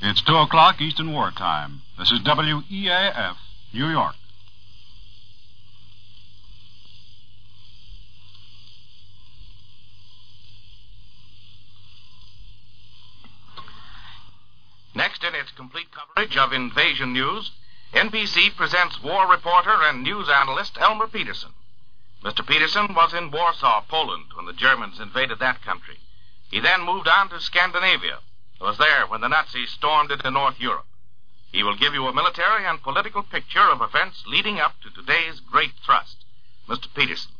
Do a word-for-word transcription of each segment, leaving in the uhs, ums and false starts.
It's two o'clock Eastern Wartime. This is W E A F, New York. Next in its complete coverage of invasion news, N B C presents war reporter and news analyst Elmer Peterson. Mister Peterson was in Warsaw, Poland, when the Germans invaded that country. He then moved on to Scandinavia. He was there when the Nazis stormed into North Europe. He will give you a military and political picture of events leading up to today's great thrust. Mister Peterson.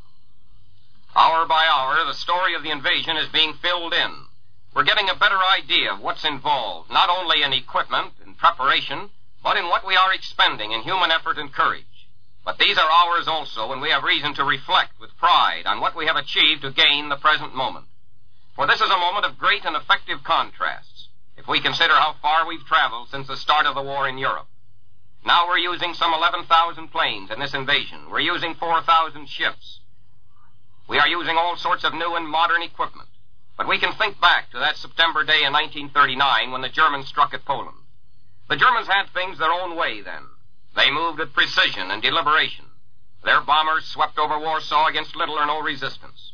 Hour by hour, the story of the invasion is being filled in. We're getting a better idea of what's involved, not only in equipment and preparation, but in what we are expending in human effort and courage. But these are hours also when we have reason to reflect with pride on what we have achieved to gain the present moment. For this is a moment of great and effective contrasts, if we consider how far we've traveled since the start of the war in Europe. Now we're using some eleven thousand planes in this invasion. We're using four thousand ships. We are using all sorts of new and modern equipment. But we can think back to that September day in nineteen thirty-nine when the Germans struck at Poland. The Germans had things their own way then. They moved with precision and deliberation. Their bombers swept over Warsaw against little or no resistance.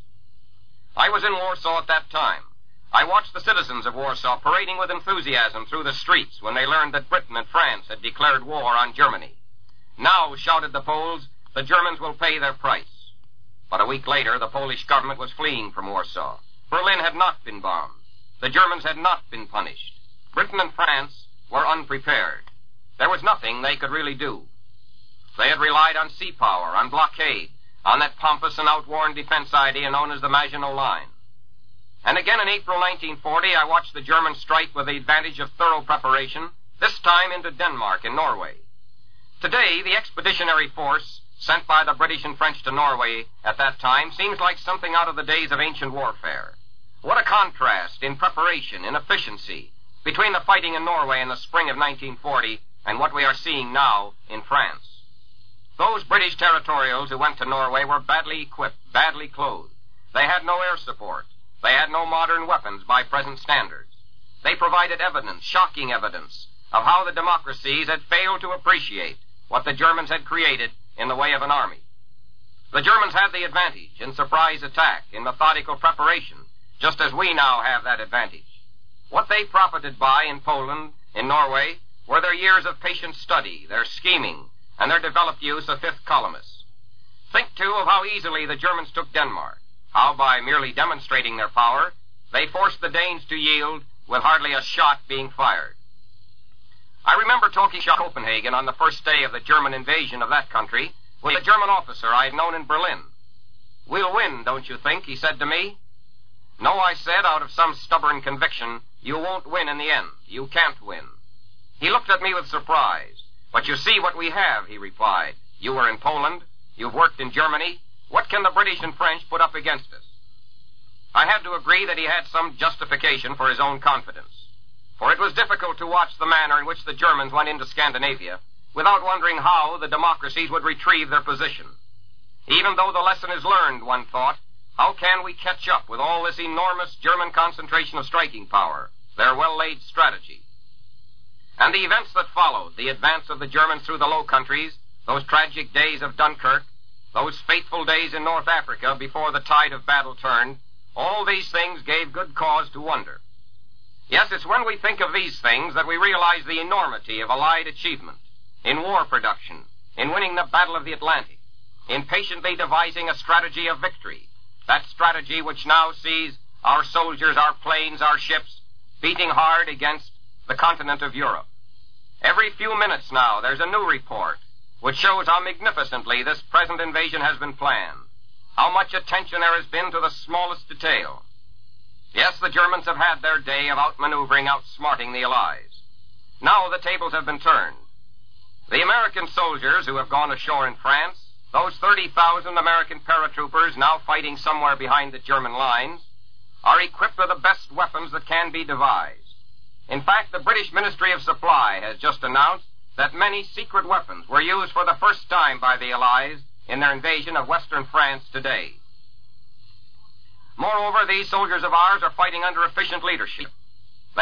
I was in Warsaw at that time. I watched the citizens of Warsaw parading with enthusiasm through the streets when they learned that Britain and France had declared war on Germany. Now, shouted the Poles, the Germans will pay their price. But a week later, the Polish government was fleeing from Warsaw. Berlin had not been bombed. The Germans had not been punished. Britain and France were unprepared. There was nothing they could really do. They had relied on sea power, on blockade, on that pompous and outworn defense idea known as the Maginot Line. And again in April nineteen forty, I watched the Germans strike with the advantage of thorough preparation, this time into Denmark and Norway. Today, the expeditionary force sent by the British and French to Norway at that time seems like something out of the days of ancient warfare. What a contrast in preparation, in efficiency, between the fighting in Norway in the spring of nineteen forty and what we are seeing now in France. Those British territorials who went to Norway were badly equipped, badly clothed. They had no air support. They had no modern weapons by present standards. They provided evidence, shocking evidence, of how the democracies had failed to appreciate what the Germans had created in the way of an army. The Germans had the advantage in surprise attack, in methodical preparation, just as we now have that advantage. What they profited by in Poland, in Norway, were their years of patient study, their scheming, and their developed use of fifth columnists. Think, too, of how easily the Germans took Denmark, how by merely demonstrating their power, they forced the Danes to yield with hardly a shot being fired. I remember talking to Copenhagen on the first day of the German invasion of that country with a German officer I had known in Berlin. "We'll win, don't you think?" he said to me. "No," I said, out of some stubborn conviction, "you won't win in the end. You can't win." He looked at me with surprise. "But you see what we have," he replied. "You were in Poland. You've worked in Germany. What can the British and French put up against us?" I had to agree that he had some justification for his own confidence. For it was difficult to watch the manner in which the Germans went into Scandinavia without wondering how the democracies would retrieve their position. Even though the lesson is learned, one thought, how can we catch up with all this enormous German concentration of striking power, their well-laid strategy? And the events that followed, the advance of the Germans through the Low Countries, those tragic days of Dunkirk, those fateful days in North Africa before the tide of battle turned, all these things gave good cause to wonder. Yes, it's when we think of these things that we realize the enormity of Allied achievement in war production, in winning the Battle of the Atlantic, in patiently devising a strategy of victory, that strategy which now sees our soldiers, our planes, our ships beating hard against the continent of Europe. Every few minutes now, there's a new report which shows how magnificently this present invasion has been planned, how much attention there has been to the smallest detail. Yes, the Germans have had their day of outmaneuvering, outsmarting the Allies. Now the tables have been turned. The American soldiers who have gone ashore in France, those thirty thousand American paratroopers now fighting somewhere behind the German lines, are equipped with the best weapons that can be devised. In fact, the British Ministry of Supply has just announced that many secret weapons were used for the first time by the Allies in their invasion of Western France today. Moreover, these soldiers of ours are fighting under efficient leadership. They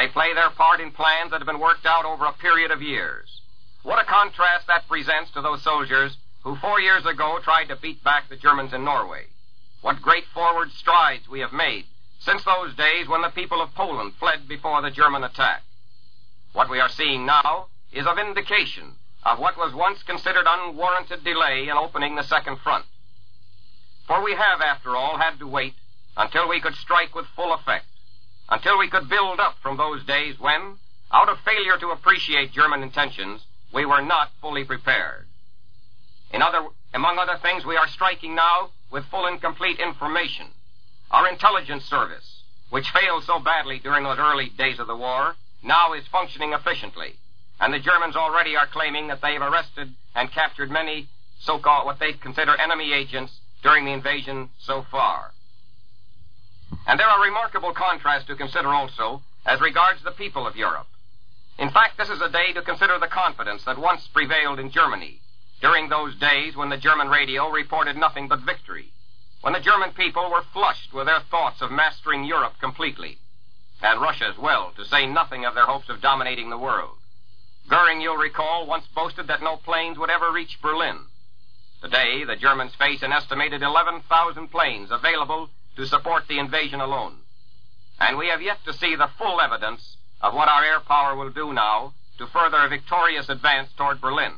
They play their part in plans that have been worked out over a period of years. What a contrast that presents to those soldiers who four years ago tried to beat back the Germans in Norway. What great forward strides we have made since those days when the people of Poland fled before the German attack. What we are seeing now is a vindication of what was once considered unwarranted delay in opening the second front. For we have, after all, had to wait until we could strike with full effect, until we could build up from those days when, out of failure to appreciate German intentions, we were not fully prepared. In other, among other things, we are striking now with full and complete information. Our intelligence service, which failed so badly during those early days of the war, now is functioning efficiently, and the Germans already are claiming that they have arrested and captured many so-called what they consider enemy agents during the invasion so far. And there are remarkable contrasts to consider also as regards the people of Europe. In fact, this is a day to consider the confidence that once prevailed in Germany during those days when the German radio reported nothing but victory, when the German people were flushed with their thoughts of mastering Europe completely, and Russia as well, to say nothing of their hopes of dominating the world. Goering, you'll recall, once boasted that no planes would ever reach Berlin. Today, the Germans face an estimated eleven thousand planes available to support the invasion alone. And we have yet to see the full evidence of what our air power will do now to further a victorious advance toward Berlin.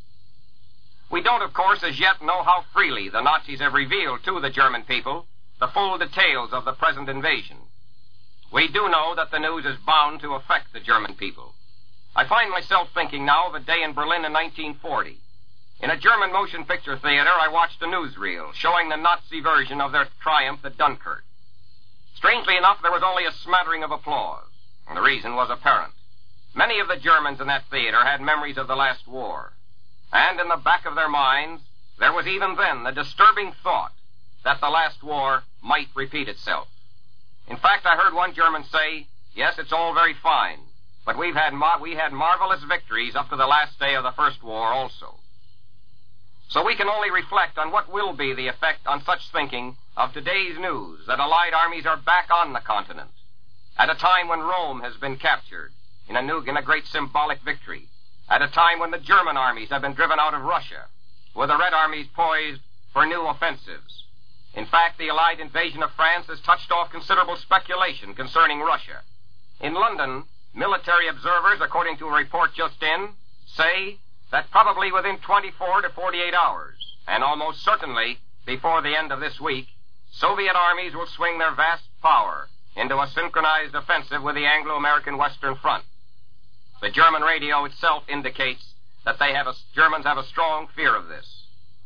We don't, of course, as yet know how freely the Nazis have revealed to the German people the full details of the present invasion. We do know that the news is bound to affect the German people. I find myself thinking now of a day in Berlin in nineteen forty. In a German motion picture theater, I watched a newsreel showing the Nazi version of their triumph at Dunkirk. Strangely enough, there was only a smattering of applause, and the reason was apparent. Many of the Germans in that theater had memories of the last war, and in the back of their minds, there was even then the disturbing thought that the last war might repeat itself. In fact, I heard one German say, yes, it's all very fine, but we've had mar- we had marvelous victories up to the last day of the First War also. So we can only reflect on what will be the effect on such thinking of today's news that Allied armies are back on the continent at a time when Rome has been captured in a new, in a great symbolic victory, at a time when the German armies have been driven out of Russia, with the Red armies poised for new offensives. In fact, the Allied invasion of France has touched off considerable speculation concerning Russia. In London, military observers, according to a report just in, say that probably within twenty-four to forty-eight hours, and almost certainly before the end of this week, Soviet armies will swing their vast power into a synchronized offensive with the Anglo-American Western Front. The German radio itself indicates that they have a, Germans have a strong fear of this.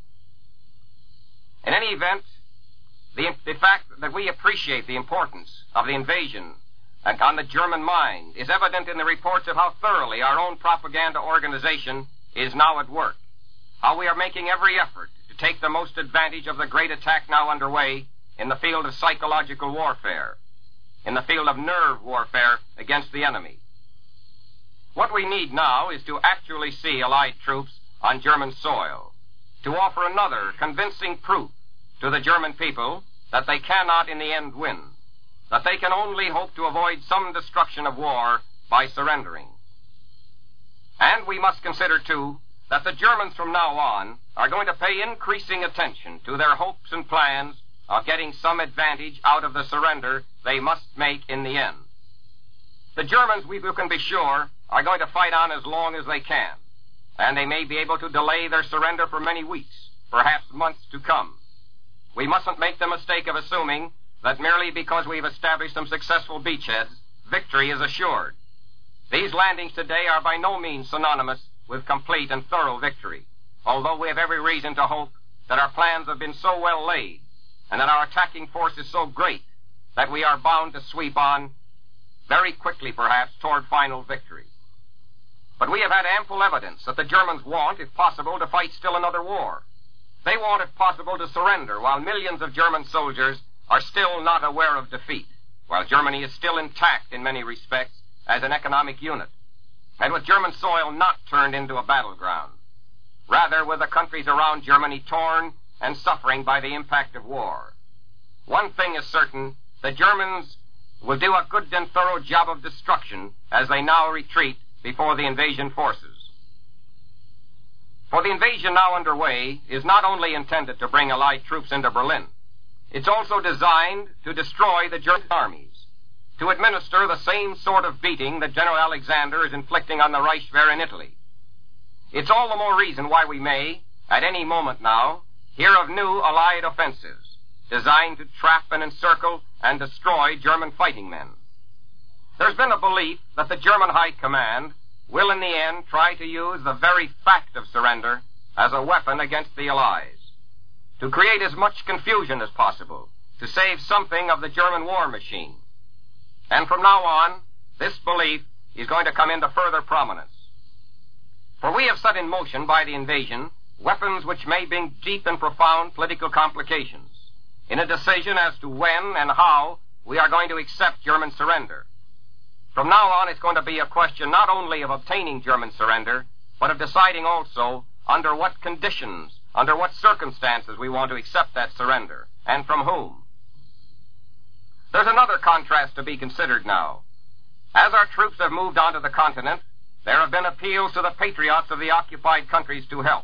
In any event, the, the fact that we appreciate the importance of the invasion and on the German mind is evident in the reports of how thoroughly our own propaganda organization is now at work, how we are making every effort to take the most advantage of the great attack now underway in the field of psychological warfare, in the field of nerve warfare against the enemy. What we need now is to actually see Allied troops on German soil, to offer another convincing proof to the German people that they cannot in the end win, that they can only hope to avoid some destruction of war by surrendering. And we must consider, too, that the Germans from now on are going to pay increasing attention to their hopes and plans of getting some advantage out of the surrender they must make in the end. The Germans, we can be sure, are going to fight on as long as they can, and they may be able to delay their surrender for many weeks, perhaps months to come. We mustn't make the mistake of assuming that merely because we've established some successful beachheads, victory is assured. These landings today are by no means synonymous with complete and thorough victory, although we have every reason to hope that our plans have been so well laid and that our attacking force is so great that we are bound to sweep on very quickly, perhaps, toward final victory. But we have had ample evidence that the Germans want, if possible, to fight still another war. They want, if possible, to surrender while millions of German soldiers are still not aware of defeat, while Germany is still intact in many respects as an economic unit, and with German soil not turned into a battleground. Rather, with the countries around Germany torn and suffering by the impact of war. One thing is certain, the Germans will do a good and thorough job of destruction as they now retreat before the invasion forces. For the invasion now underway is not only intended to bring Allied troops into Berlin, it's also designed to destroy the German armies, to administer the same sort of beating that General Alexander is inflicting on the Reichswehr in Italy. It's all the more reason why we may, at any moment now, hear of new Allied offensives designed to trap and encircle and destroy German fighting men. There's been a belief that the German High Command will in the end try to use the very fact of surrender as a weapon against the Allies, to create as much confusion as possible, to save something of the German war machine. And from now on, this belief is going to come into further prominence. For we have set in motion by the invasion weapons which may bring deep and profound political complications in a decision as to when and how we are going to accept German surrender. From now on, it's going to be a question not only of obtaining German surrender, but of deciding also under what conditions, under what circumstances we want to accept that surrender, and from whom. There's another contrast to be considered now. As our troops have moved onto the continent, there have been appeals to the patriots of the occupied countries to help.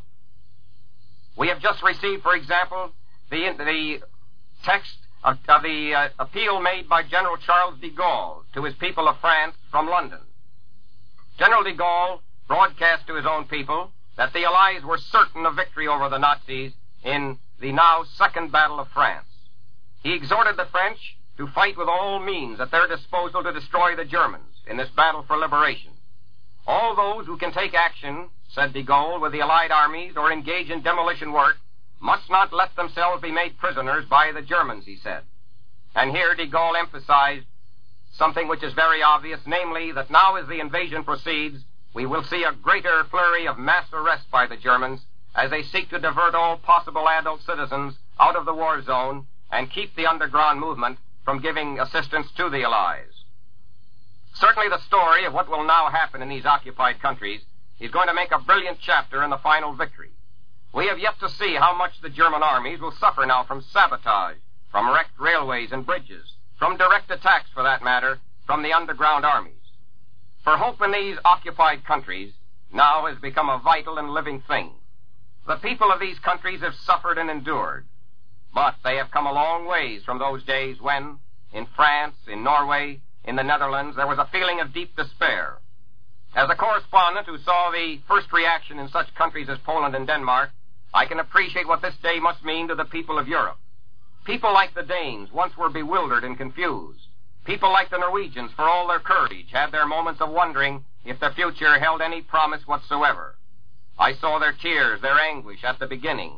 We have just received, for example, the, the text of, of the uh, appeal made by General Charles de Gaulle to his people of France from London. General de Gaulle broadcast to his own people that the Allies were certain of victory over the Nazis in the now Second Battle of France. He exhorted the French to fight with all means at their disposal to destroy the Germans in this battle for liberation. All those who can take action, said de Gaulle, with the Allied armies or engage in demolition work must not let themselves be made prisoners by the Germans, he said. And here de Gaulle emphasized something which is very obvious, namely that now as the invasion proceeds, we will see a greater flurry of mass arrests by the Germans as they seek to divert all possible adult citizens out of the war zone and keep the underground movement from giving assistance to the Allies. Certainly the story of what will now happen in these occupied countries is going to make a brilliant chapter in the final victory. We have yet to see how much the German armies will suffer now from sabotage, from wrecked railways and bridges, from direct attacks, for that matter, from the underground armies. For hope in these occupied countries now has become a vital and living thing. The people of these countries have suffered and endured, but they have come a long ways from those days when, in France, in Norway, in the Netherlands, there was a feeling of deep despair. As a correspondent who saw the first reaction in such countries as Poland and Denmark, I can appreciate what this day must mean to the people of Europe. People like the Danes once were bewildered and confused. People like the Norwegians, for all their courage, had their moments of wondering if the future held any promise whatsoever. I saw their tears, their anguish at the beginning.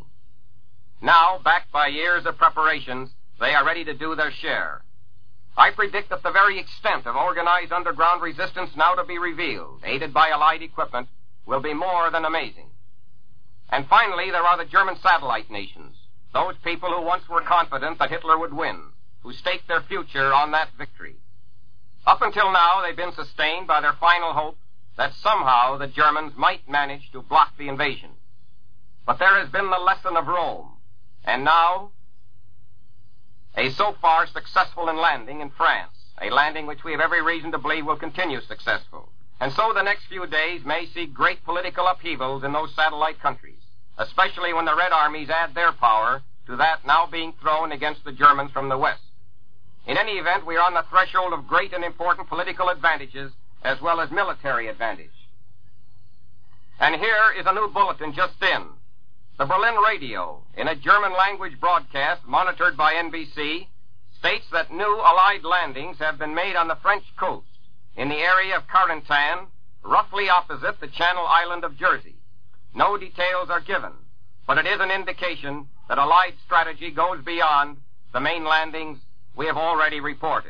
Now, backed by years of preparations, they are ready to do their share. I predict that the very extent of organized underground resistance now to be revealed, aided by Allied equipment, will be more than amazing. And finally, there are the German satellite nations, those people who once were confident that Hitler would win, who staked their future on that victory. Up until now, they've been sustained by their final hope that somehow the Germans might manage to block the invasion. But there has been the lesson of Rome, and now a so far successful landing in France, a landing which we have every reason to believe will continue successful. And so the next few days may see great political upheavals in those satellite countries, especially when the Red Armies add their power to that now being thrown against the Germans from the West. In any event, we are on the threshold of great and important political advantages as well as military advantage. And here is a new bulletin just in. The Berlin radio, in a German-language broadcast monitored by N B C, states that new Allied landings have been made on the French coast in the area of Carentan, roughly opposite the Channel Island of Jersey. No details are given, but it is an indication that Allied strategy goes beyond the main landings we have already reported.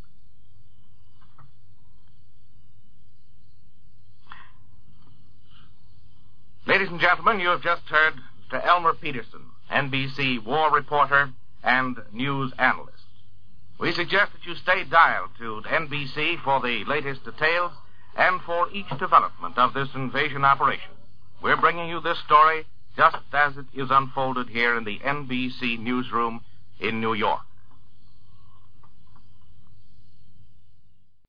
Ladies and gentlemen, you have just heard Mister Elmer Peterson, N B C war reporter and news analyst. We suggest that you stay dialed to N B C for the latest details and for each development of this invasion operation. We're bringing you this story just as it is unfolded here in the N B C newsroom in New York.